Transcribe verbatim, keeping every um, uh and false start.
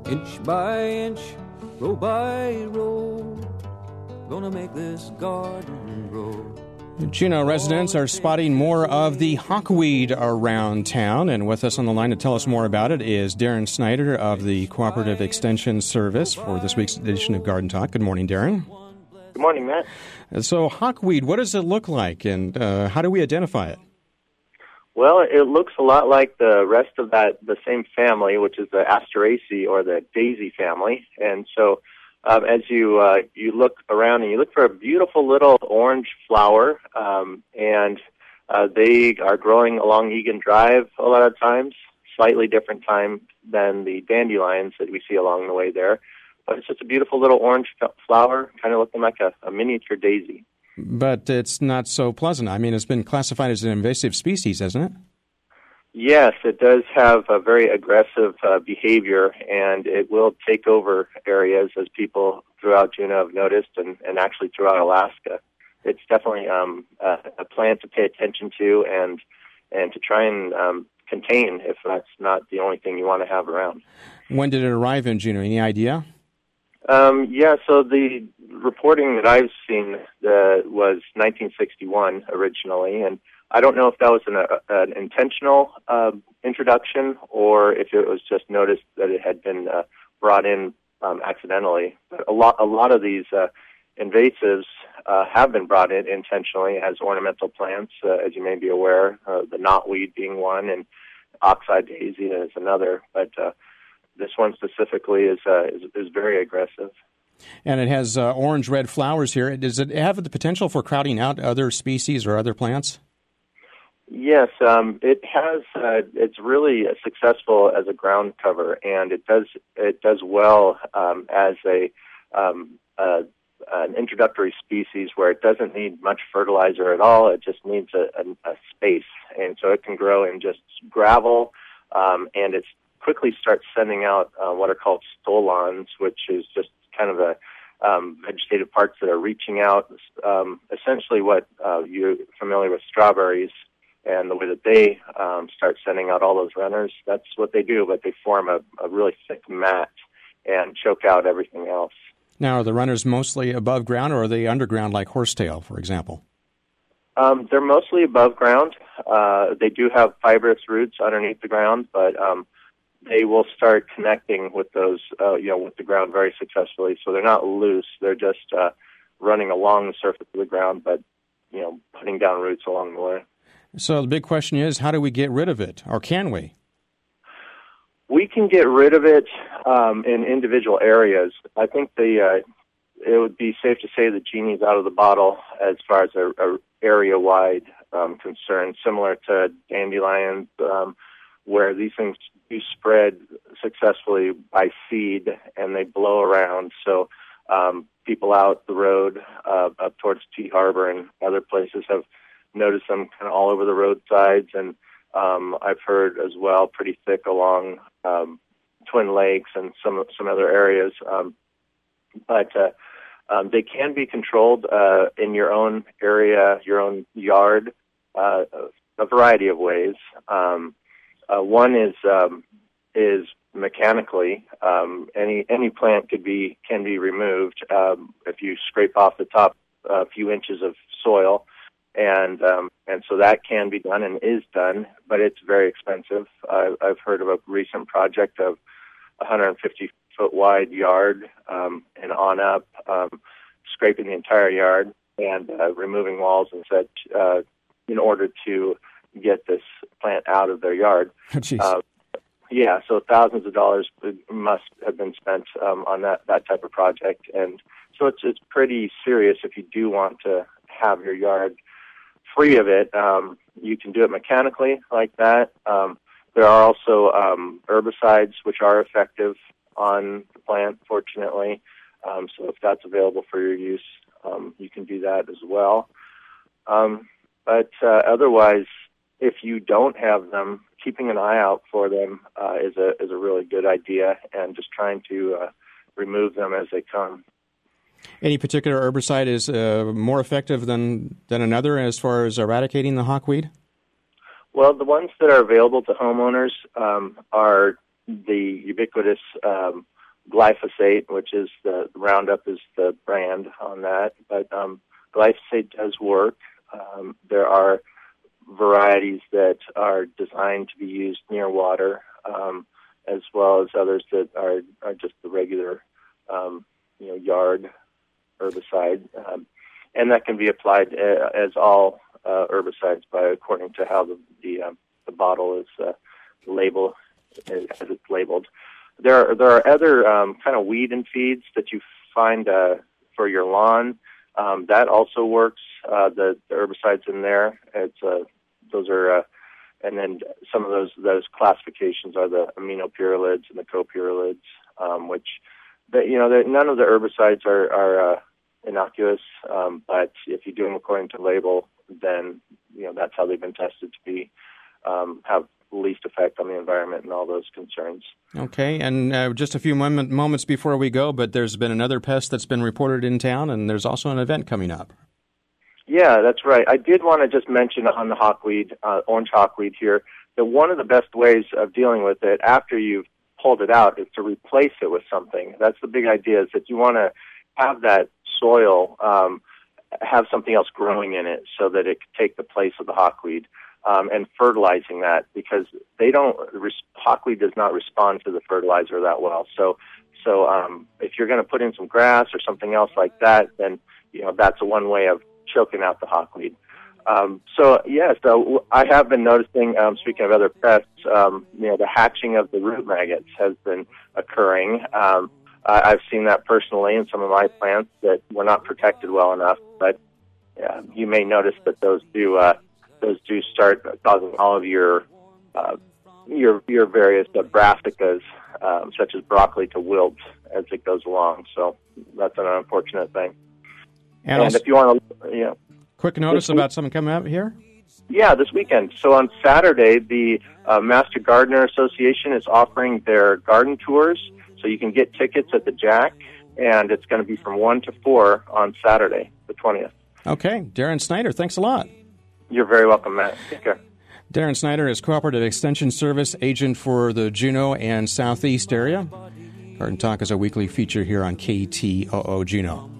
Inch by inch, row by row, gonna make this garden grow. Juneau residents are spotting more of the hawkweed around town, and with us on the line to tell us more about it is Darren Snyder of the Cooperative Extension Service for this week's edition of Garden Talk. Good morning, Darren. Good morning, Matt. So hawkweed, what does it look like, and uh, how do we identify it? Well, it looks a lot like the rest of that, the same family, which is the Asteraceae or the daisy family. And so um, as you uh, you look around and you look for a beautiful little orange flower, um, and uh, they are growing along Egan Drive a lot of times, slightly different time than the dandelions that we see along the way there. But it's just a beautiful little orange flower, kind of looking like a, a miniature daisy. But it's not so pleasant. I mean, it's been classified as an invasive species, hasn't it? Yes, it does have a very aggressive uh, behavior, and it will take over areas, as people throughout Juneau have noticed, and, and actually throughout Alaska. It's definitely um, a, a plant to pay attention to and and to try and um, contain if that's not the only thing you want to have around. When did it arrive in Juneau? Any idea? Um, yeah, so the reporting that I've seen uh, was nineteen sixty-one originally, and I don't know if that was an, uh, an intentional uh, introduction or if it was just noticed that it had been uh, brought in um, accidentally. But a lot, a lot of these uh, invasives uh, have been brought in intentionally as ornamental plants, uh, as you may be aware, uh, the knotweed being one, and oxeye daisy is another. But uh, this one specifically is, uh, is is very aggressive. And it has uh, orange-red flowers here. Does it have the potential for crowding out other species or other plants? Yes, um, it has. Uh, it's really successful as a ground cover, and it does it does well um, as a um, uh, an introductory species where it doesn't need much fertilizer at all. It just needs a, a, a space, and so it can grow in just gravel, um, and it quickly starts sending out uh, what are called stolons, which is just kind of a um, vegetative parts that are reaching out. Um, essentially, what uh, you're familiar with strawberries. And the way that they um, start sending out all those runners, that's what they do, but they form a, a really thick mat and choke out everything else. Now, are the runners mostly above ground, or are they underground like horsetail, for example? Um, they're mostly above ground. Uh, they do have fibrous roots underneath the ground, but um, they will start connecting with those, uh, you know, with the ground very successfully. So they're not loose; they're just uh, running along the surface of the ground, but you know, putting down roots along the way. So the big question is, how do we get rid of it, or can we? We can get rid of it um, in individual areas. I think the uh, it would be safe to say the genie's out of the bottle as far as a, a area-wide um, concern, similar to dandelions, um, where these things do spread successfully by seed and they blow around. So um, people out the road uh, up towards Tea Harbor and other places have notice them kind of all over the roadsides, and um, I've heard as well pretty thick along um, Twin Lakes and some some other areas. Um, but uh, um, they can be controlled uh, in your own area, your own yard, uh, a variety of ways. Um, uh, one is um, is mechanically. Um, any any plant could be can be removed um, if you scrape off the top a few inches of soil. And um, and so that can be done and is done, but it's very expensive. Uh, I've heard of a recent project of a one hundred fifty foot wide yard um, and on up, um, scraping the entire yard and uh, removing walls and such uh, in order to get this plant out of their yard. uh, yeah, so thousands of dollars must have been spent um, on that, that type of project. And so it's it's pretty serious if you do want to have your yard free of it. Um, you can do it mechanically like that. Um, there are also um, herbicides which are effective on the plant, fortunately. Um, so if that's available for your use, um, you can do that as well. Um, but uh, otherwise, if you don't have them, keeping an eye out for them uh, is a is a really good idea, and just trying to uh, remove them as they come. Any particular herbicide is uh, more effective than, than another as far as eradicating the hawkweed? Well, the ones that are available to homeowners um, are the ubiquitous um, glyphosate, which is the Roundup is the brand on that, but um, glyphosate does work. Um, there are varieties that are designed to be used near water, um, as well as others that are, are just the regular, um, you know, yard herbicide, um, and that can be applied uh, as all uh, herbicides by according to how the the, um, the bottle is uh, labeled as it's labeled. There are, there are other um, kind of weed and feeds that you find uh, for your lawn. Um, that also works. Uh, the, the herbicides in there, it's uh, those are, uh, and then some of those those classifications are the aminopyralids and the copyralids, um, which, the, you know, none of the herbicides are are uh, innocuous, um, but if you do them according to label, then you know that's how they've been tested to be um, have least effect on the environment and all those concerns. Okay, and uh, just a few moment, moments before we go, but there's been another pest that's been reported in town, and there's also an event coming up. Yeah, that's right. I did want to just mention on the hawkweed, uh, orange hawkweed here, that one of the best ways of dealing with it after you've pulled it out is to replace it with something. That's the big idea, is that you want to have that soil um, have something else growing in it so that it can take the place of the hawkweed. Um, and fertilizing that, because they don't, hawkweed does not respond to the fertilizer that well. So, so um, if you're going to put in some grass or something else like that, then you know that's a one way of choking out the hawkweed. Um, so yeah, so I have been noticing. Um, speaking of other pests, um, you know, the hatching of the root maggots has been occurring. Um, I, I've seen that personally in some of my plants that were not protected well enough. But uh, you may notice that those do. Uh, Those do start causing all of your uh, your your various uh, brassicas, um, such as broccoli, to wilt as it goes along. So that's an unfortunate thing. And, and if you want to, you know, quick notice about something coming up here. Yeah, this weekend. So on Saturday, the uh, Master Gardener Association is offering their garden tours. So you can get tickets at the Jack, and it's going to be from one to four on Saturday, the twentieth. Okay, Darren Snyder, thanks a lot. You're very welcome, Matt. Take care. Darren Snyder is Cooperative Extension Service agent for the Juneau and Southeast area. Garden Talk is a weekly feature here on K T O O Juneau.